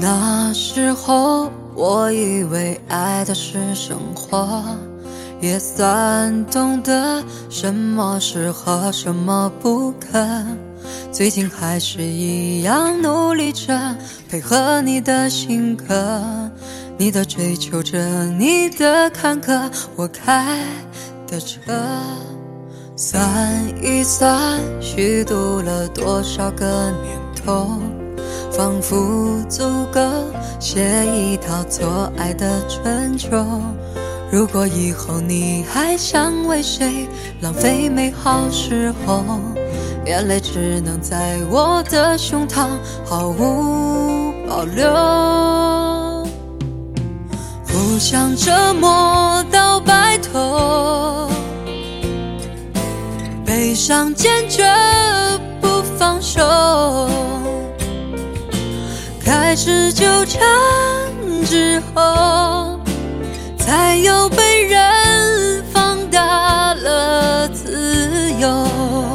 那时候我以为爱的是生活，也算懂得什么适合什么不可。最近还是一样努力着配合你的性格，你的追求着，你的坎坷，我开的车。算一算虚度了多少个年头，仿佛足够写一套做爱的春秋。如果以后你还想为谁浪费美好时候，眼泪只能在我的胸膛毫无保留。互相折磨到白头，悲伤坚决不放手，开始纠缠之后，才有被人放大了自由。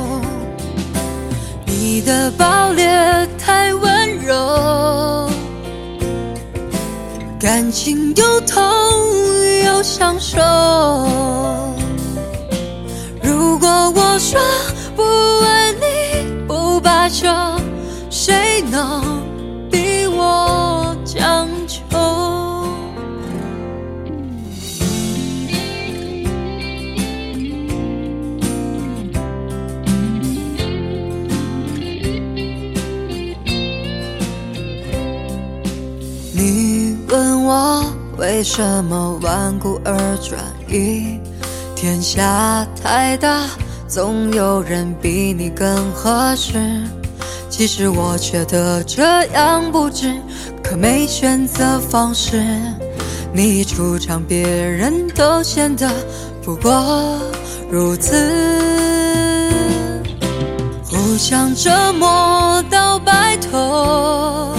你的暴烈太温柔，感情又痛又享受。如果我说不爱你不罢休，谁能逼我将就？你问我为什么顽固而专一，天下太大，总有人比你更合适。其实我觉得这样不值，可没选择方式。你一出场，别人都显得不过如此。互相折磨到白头，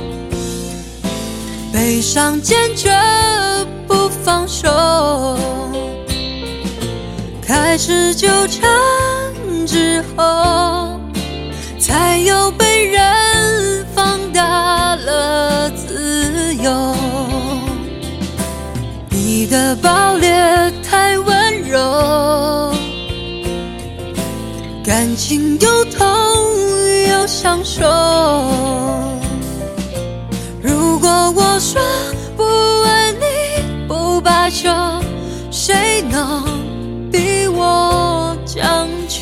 悲伤坚决不放手，开始纠缠之后，才有被人放大了自由。你的暴烈太温柔，感情又痛又享受。如果我说不爱你不罢休，谁能逼我将就？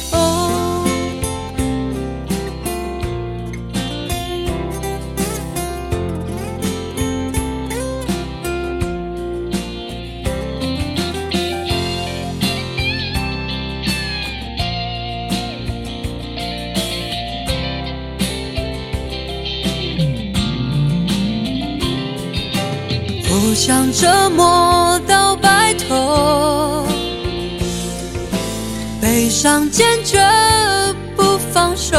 互相折磨到白头，悲伤坚决不放手，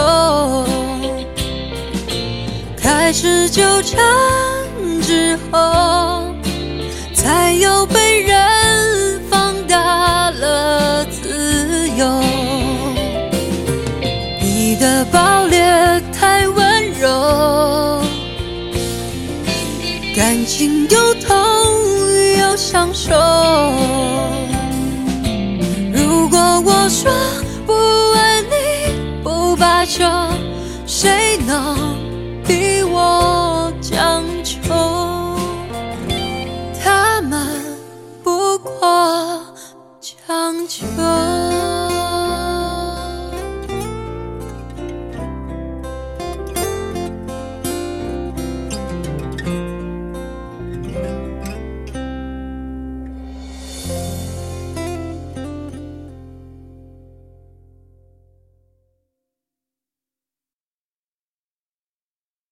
开始纠缠之后，才有被人放大了自由。你的暴烈太温柔，感情又痛又享受。如果我说不爱你不罢休，谁能逼我将就？他们不过将就。